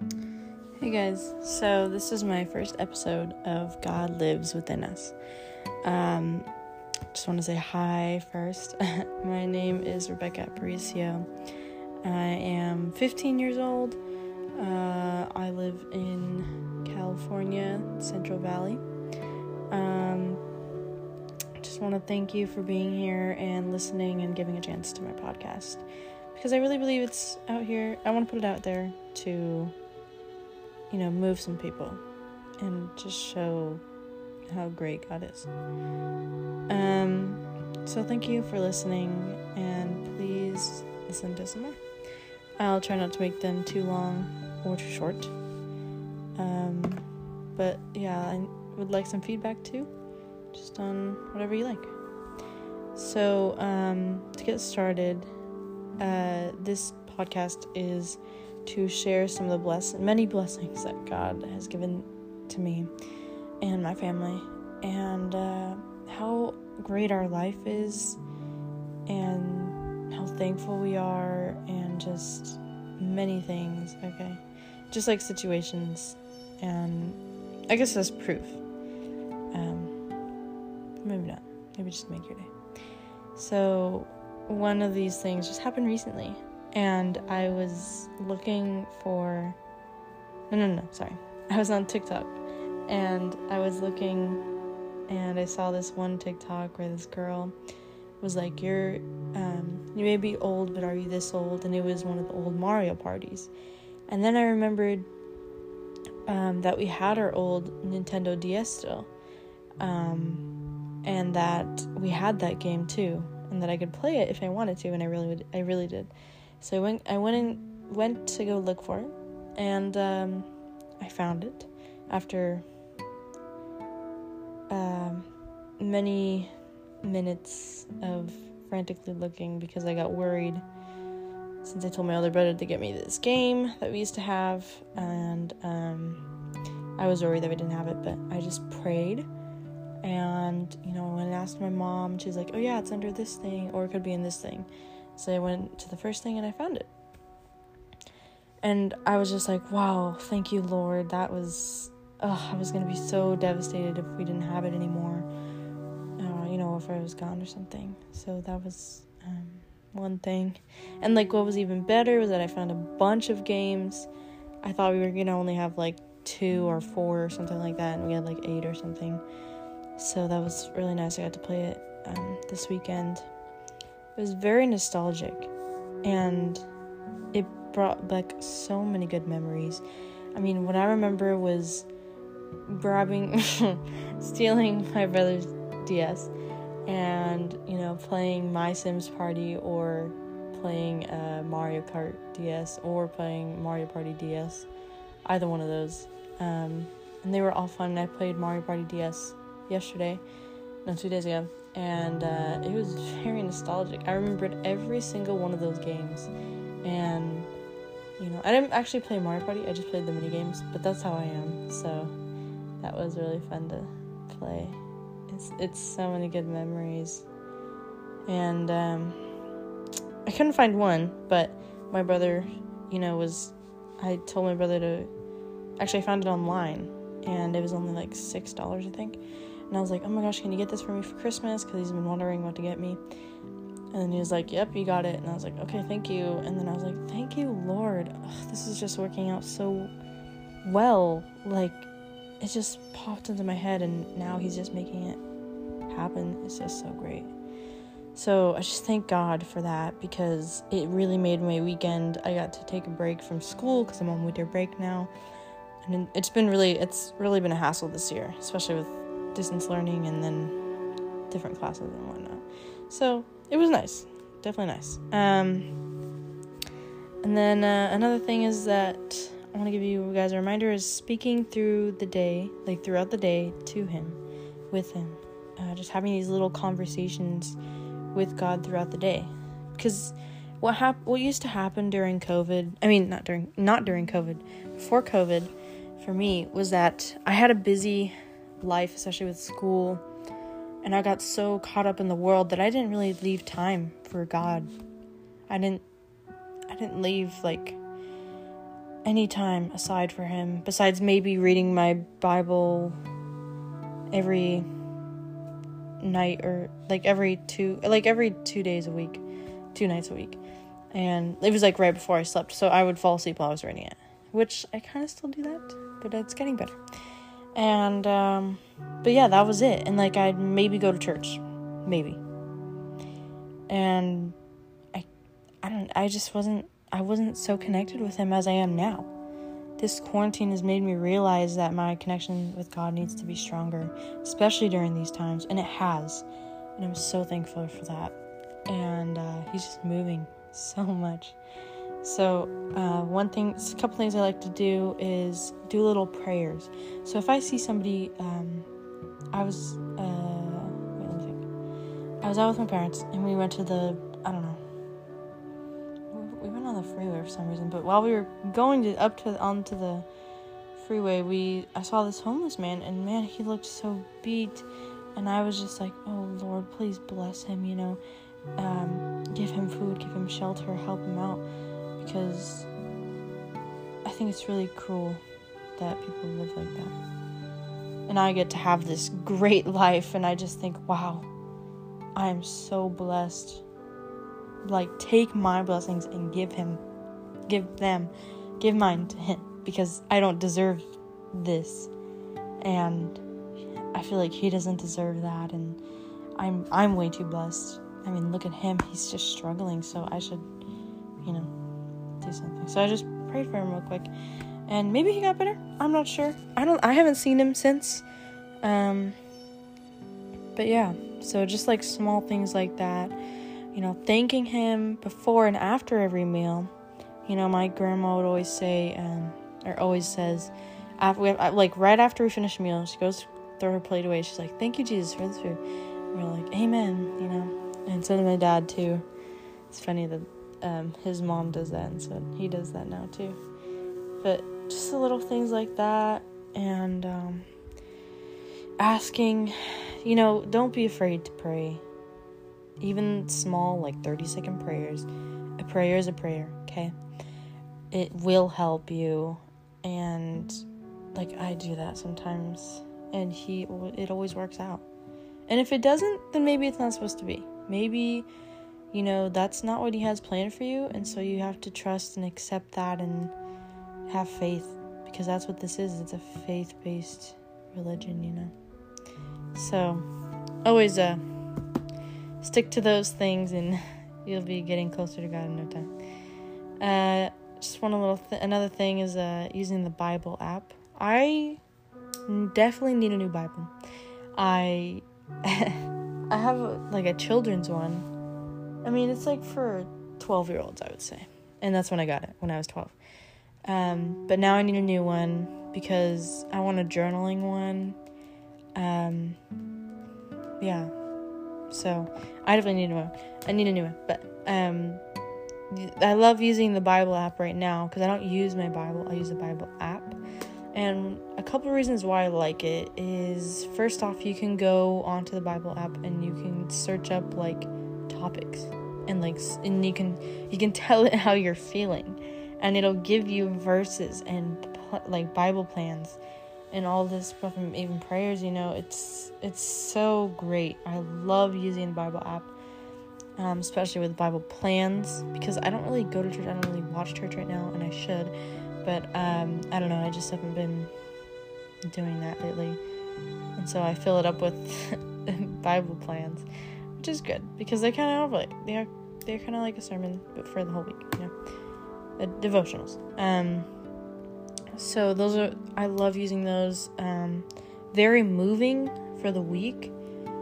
Hey guys, so this is my first episode of God Lives Within Us. Just want to say hi first. My name is Rebecca Aparicio. I am 15 years old. I live in California, Central Valley. Just want to thank you for being here and listening and giving a chance to my podcast, because I really believe it's out here. I want to put it out there to move some people and just show how great God is. So thank you for listening, and please listen to some more. I'll try not to make them too long or too short. But yeah, I would like some feedback too, just on whatever you like. So, to get started, this podcast is to share some of the many blessings that God has given to me and my family, and how great our life is, and how thankful we are, and just many things, okay? Just like situations, and I guess that's proof. Maybe not. Maybe just make your day. So, one of these things just happened recently. And I was looking for... I was on TikTok. And I was looking, and I saw this one TikTok where this girl was like, you may be old, but are you this old? And it was one of the old Mario parties. And then I remembered that we had our old Nintendo DS still. And that we had that game too. And that I could play it if I wanted to, and I really did. So I went to go look for it, and I found it after many minutes of frantically looking, because I got worried since I told my older brother to get me this game that we used to have, and I was worried that we didn't have it, but I just prayed. And, when I asked my mom, she's like, oh yeah, it's under this thing, or it could be in this thing. So I went to the first thing and I found it. And I was just like, wow, thank you, Lord. That was, I was going to be so devastated if we didn't have it anymore. If I was gone or something. So that was one thing. And what was even better was that I found a bunch of games. I thought we were going to only have 2 or 4 or something like that, and we had 8 or something. So that was really nice. I got to play it this weekend. It was very nostalgic, and it brought back so many good memories. I mean, what I remember was stealing my brother's DS, and, playing My Sims Party, or playing Mario Kart DS, or playing Mario Party DS, either one of those. And they were all fun. I played Mario Party DS 2 days ago, and it was very nostalgic. I remembered every single one of those games, and I didn't actually play Mario Party, I just played the mini games, but that's how I am, so that was really fun to play. It's so many good memories, and I couldn't find one, but my brother, I told my brother to, actually I found it online, and it was only $6, I think. And I was like, oh my gosh, can you get this for me for Christmas? Because he's been wondering what to get me. And then he was like, yep, you got it. And I was like, okay, thank you. And then I was like, thank you, Lord. This is just working out so well. It just popped into my head, and now he's just making it happen. It's just so great. So I just thank God for that, because it really made my weekend. I got to take a break from school because I'm on winter break now. And it's really been a hassle this year, especially with distance learning and then different classes and whatnot. So it was nice, definitely nice. And then another thing is that I want to give you guys a reminder is speaking through the day, throughout the day, to Him, with Him, just having these little conversations with God throughout the day. Because what used to happen during COVID, not during COVID, before COVID, for me, was that I had a busy life, especially with school, and I got so caught up in the world that I didn't really leave time for God. I didn't leave any time aside for him, besides maybe reading my Bible every night, or every 2 days a week, 2 nights a week. And it was right before I slept, so I would fall asleep while I was reading it, which I kind of still do that, but it's getting better. And but yeah, that was it. And I'd maybe go to church, maybe. And I wasn't so connected with him as I am now. This quarantine has made me realize that my connection with God needs to be stronger, especially during these times, and it has. And I'm so thankful for that. And he's just moving so much. So a couple things I like to do is do little prayers. So if I see somebody, I was out with my parents, and we went to we went on the freeway for some reason, but while we were going onto the freeway, I saw this homeless man, and man, he looked so beat, and I was just like, oh Lord, please bless him, give him food, give him shelter, help him out, because I think it's really cruel that people live like that. And I get to have this great life, and I just think, wow, I am so blessed. Take my blessings and give mine to him, because I don't deserve this, and I feel like he doesn't deserve that, and I'm way too blessed. I mean, look at him, he's just struggling, so I should, do something. So I just prayed for him real quick, and maybe he got better. I'm not sure. I haven't seen him since. But yeah, so just small things like that. Thanking him before and after every meal. My grandma would always say, or always says, right after we finish a meal, she goes throw her plate away. She's like, "Thank you, Jesus, for this food." And we're like, "Amen," And so did my dad too. It's funny that his mom does that, and so he does that now too. But just the little things like that, and asking, don't be afraid to pray. Even small, 30-second prayers. A prayer is a prayer, okay? It will help you. And, I do that sometimes. And it always works out. And if it doesn't, then maybe it's not supposed to be. Maybe, that's not what he has planned for you. And so you have to trust and accept that and have faith. Because that's what this is. It's a faith-based religion, So, always, stick to those things, and you'll be getting closer to God in no time. Just another thing is using the Bible app. I definitely need a new Bible. I have a children's one. I mean, it's for 12-year-olds, I would say, and that's when I got it, when I was 12. But now I need a new one because I want a journaling one. Yeah. So, I definitely need a new one. I need a new one. But, I love using the Bible app right now because I don't use my Bible. I use the Bible app. And a couple of reasons why I like it is, first off, you can go onto the Bible app and you can search up, topics. And you can tell it how you're feeling. And it'll give you verses and, Bible plans. And all this stuff, and even prayers, it's so great. I love using the Bible app, especially with Bible plans, because I don't really go to church. I don't really watch church right now, and I should, but I don't know. I just haven't been doing that lately, and so I fill it up with Bible plans, which is good because they kind of they're kind of like a sermon, but for the whole week, the devotionals. So I love using those, very moving for the week.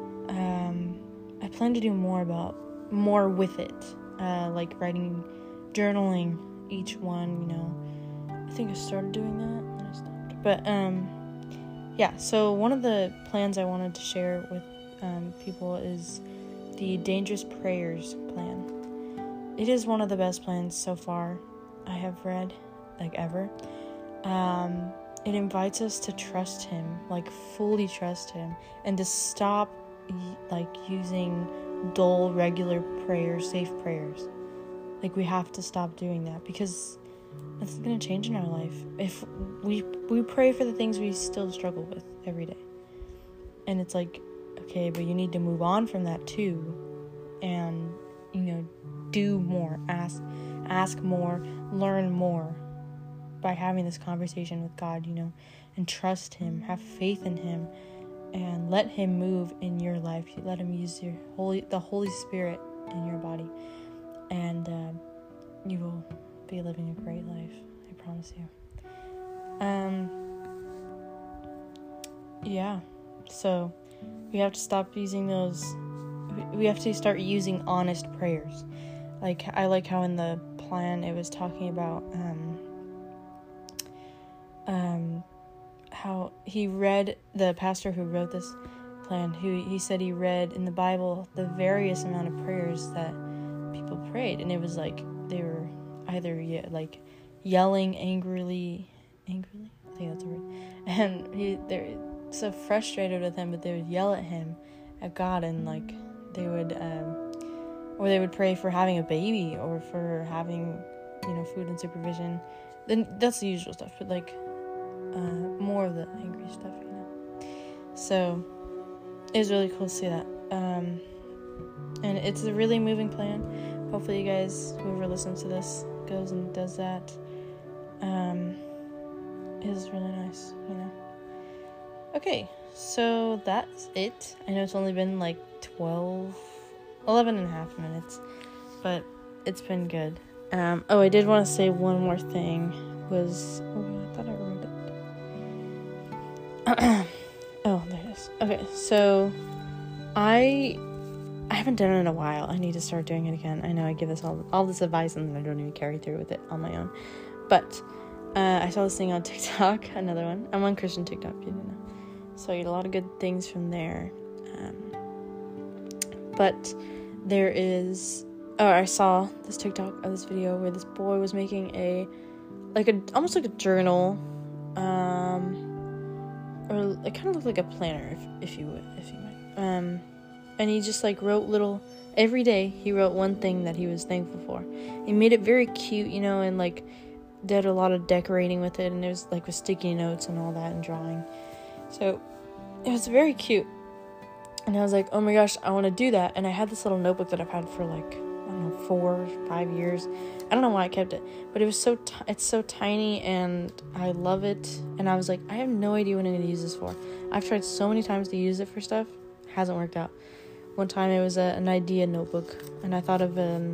I plan to do more with it, writing, journaling each one, I think I started doing that, and then I stopped. But, yeah, so one of the plans I wanted to share with, people is the Dangerous Prayers plan. It is one of the best plans so far I have read, ever. It invites us to trust him, fully trust him, and to stop, using dull, regular prayers, safe prayers. We have to stop doing that, because it's going to change in our life if we pray for the things we still struggle with every day. And it's like, okay, but you need to move on from that too, and do more, ask more, learn more by having this conversation with God, and trust Him, have faith in Him, and let Him move in your life. Let Him use the Holy Spirit in your body, and you will be living a great life, I promise you. So we have to stop using those. We have to start using honest prayers. Like, I like how in the plan it was talking about how he read, the pastor who wrote this plan, he said he read in the Bible the various amount of prayers that people prayed, and it was like they were either yelling angrily, I think that's a word, and they're so frustrated with him, but they would yell at him, at God, and they would pray for having a baby or for having food and supervision. Then that's the usual stuff, but more of the angry stuff, So it was really cool to see that, and it's a really moving plan. Hopefully you guys, whoever listens to this, goes and does that. It is really nice, Okay, so that's it. I know it's only been 11 and a half minutes, but it's been good. I did want to say one more thing. I thought I wrote it. Oh, there it is. Okay, so I haven't done it in a while. I need to start doing it again. I know I give this all this advice and then I don't even carry through with it on my own. But I saw this thing on TikTok, another one. I'm on Christian TikTok, you didn't know. So I get a lot of good things from there. But there is... I saw this TikTok or this video where this boy was making almost like a journal, or it kind of looked like a planner, if you might. And he just wrote every day he wrote one thing that he was thankful for. He made it very cute, and did a lot of decorating with it, and it was with sticky notes and all that and drawing. So it was very cute. And I was like, oh my gosh, I want to do that. And I had this little notebook that I've had for 4 or 5 years. I don't know why I kept it, but it was it's so tiny and I love it. And I was like, I have no idea what I'm going to use this for. I've tried so many times to use it for stuff. Hasn't worked out. One time it was an idea notebook, and I thought of a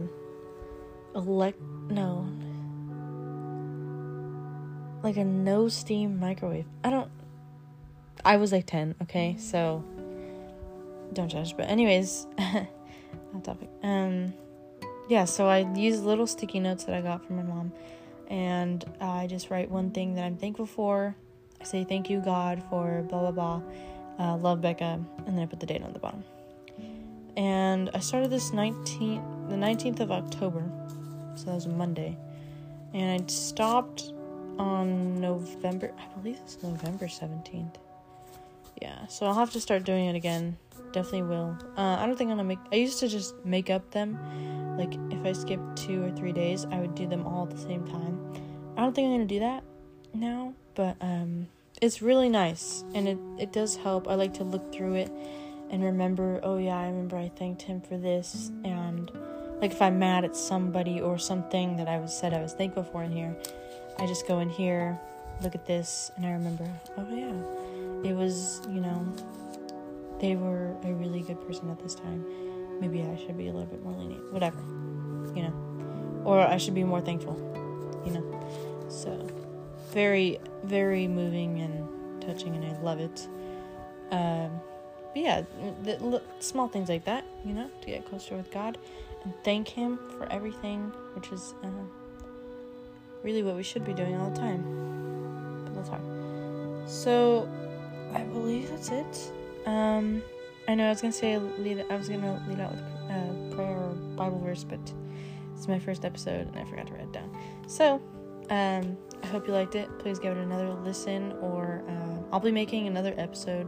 no steam microwave. I was 10, okay? So don't judge. But anyways, that topic. So I use little sticky notes that I got from my mom, and I just write one thing that I'm thankful for. I say, thank you, God, for blah, blah, blah, love, Becca, and then I put the date on the bottom. And I started this the 19th of October, so that was a Monday, and I stopped on November 17th. Yeah, so I'll have to start doing it again. Definitely will. I don't think I'm gonna I used to just make up them. If I skipped 2 or 3 days, I would do them all at the same time. I don't think I'm gonna do that now, but it's really nice, and it does help. I like to look through it and remember, oh yeah, I remember I thanked him for this, and if I'm mad at somebody or something that I was thankful for in here, I just go in here, look at this, and I remember, oh yeah, it was, they were a really good person at this time. Maybe I should be a little bit more lenient, whatever, or I should be more thankful, so very, very moving and touching, and I love it. But yeah, the small things like that, to get closer with God and thank him for everything, which is really what we should be doing all the time. But that's hard. So I believe that's it. I know I was gonna lead out with prayer or Bible verse, but it's my first episode and I forgot to write it down. So I hope you liked it. Please give it another listen, or I'll be making another episode.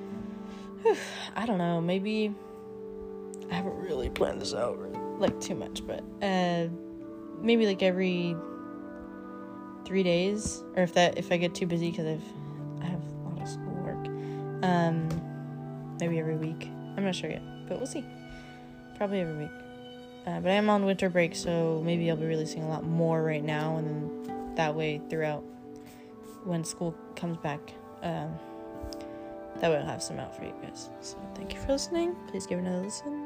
I don't know, maybe I haven't really planned this out too much, but maybe every 3 days, or if I get too busy because I have a lot of schoolwork. Maybe every week. I'm not sure yet, but we'll see. Probably every week. But I am on winter break, so maybe I'll be releasing a lot more right now, and then that way throughout when school comes back, that way I'll have some out for you guys. So thank you for listening. Please give it another listen.